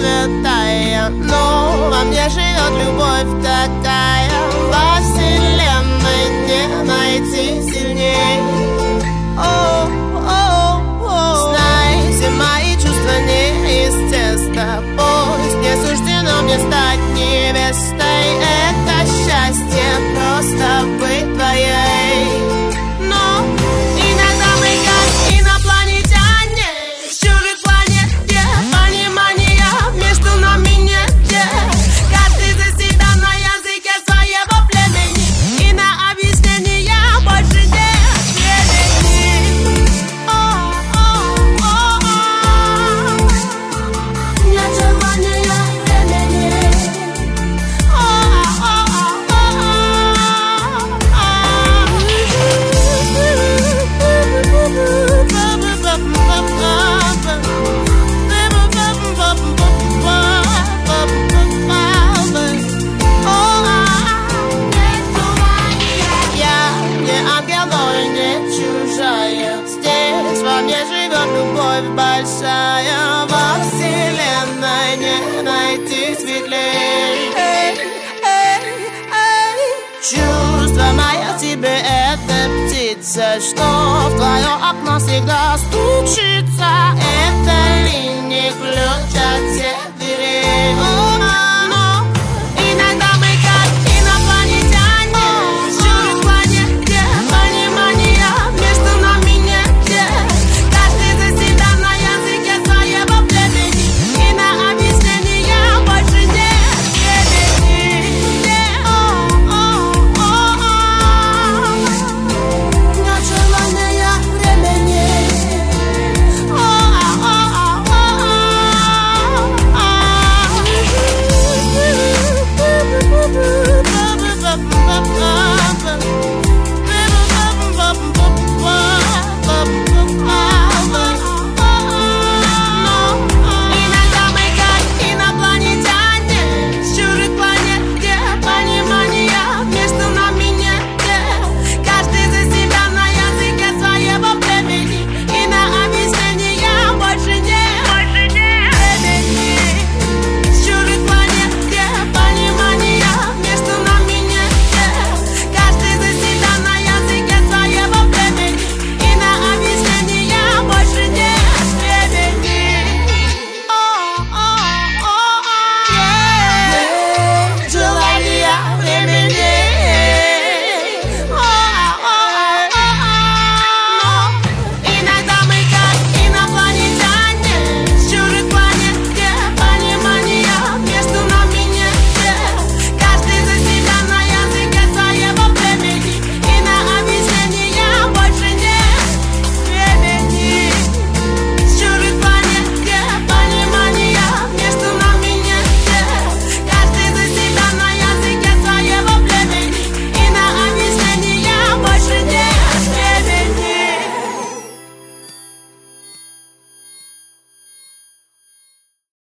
святая, но во мне живет любовь такая. Во вселенной не найти сильней. Знай, все мои чувства не из теста. Пусть не суждено мне стать невестой. Это счастье просто быть твоей. Но иногда мы как инопланетяне с чужих планет, где понимания между нами нет, где каждый за себя на языке своего племени, и на объяснения больше нет времени. Нет желания времени. Я не ангел, но и не чужая. Здесь во мне живет любовь большая. Во вселенной не найти светлей. Чувство мое тебе это птица, что в твое окно всегда стучится. Это линия ключ от сердца.